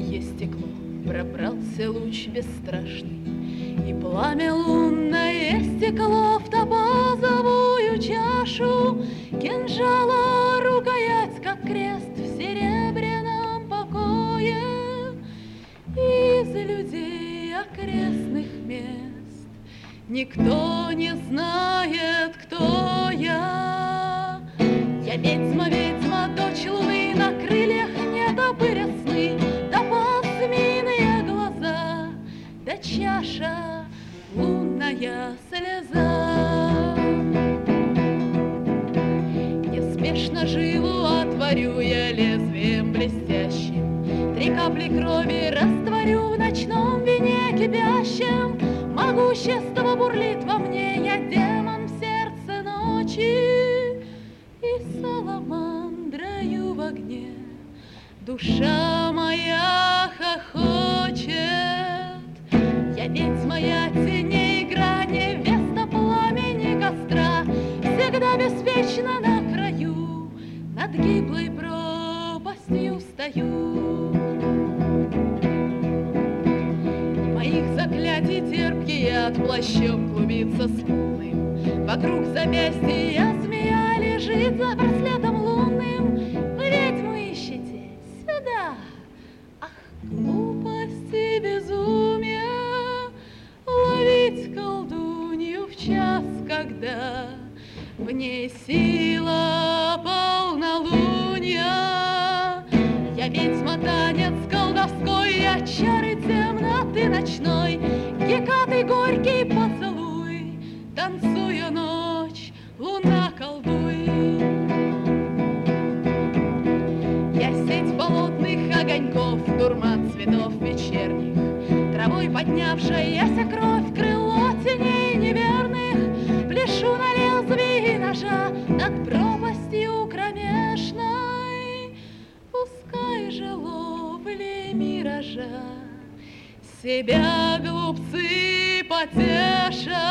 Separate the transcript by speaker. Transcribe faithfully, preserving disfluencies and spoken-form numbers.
Speaker 1: лобовое стекло пробрался луч бесстрашный, и пламя лунное стекло в топазовую чашу кинжала рукоять, как крест в серебряном покое. Из людей окрестных мест никто не знает, кто я. Я ведьма, ведьма, дочь луны, на крыльях нетопыря сны, да пасминые глаза, да чаша лунная слеза. Неспешно жилу отворю я лезвием блестящим, три капли крови растворю в ночном вине кипящем. Могущество бурлит во мне, я демон в сердце ночи, и саламандрою в огне душа моя хохочет. Я ведьма, я теней игра, невеста пламени костра, всегда беспечно на краю, над гиблой пропастью стою. Моих заклятий терпкий яд плащом клубится смутным, вокруг запястья змея лежит за браслетом лунным. Вы ведьму ищете? Сюда! Ах, глупость и безумие ловить колдунью в час, когда в ней сила полнолуния. Я ведьма, танец колдовской, я чары темноты ночной, Гекаты горький поцелуй, танцую ночь, луна колдуй. Я сеть болотных огоньков, дурман цветов вечерних, травой поднявшаяся кровь, крыло теней неверных, пляшу на лезвии ножа над пропастью кромешной. Пускай же ловли миража себя глупцы потешат.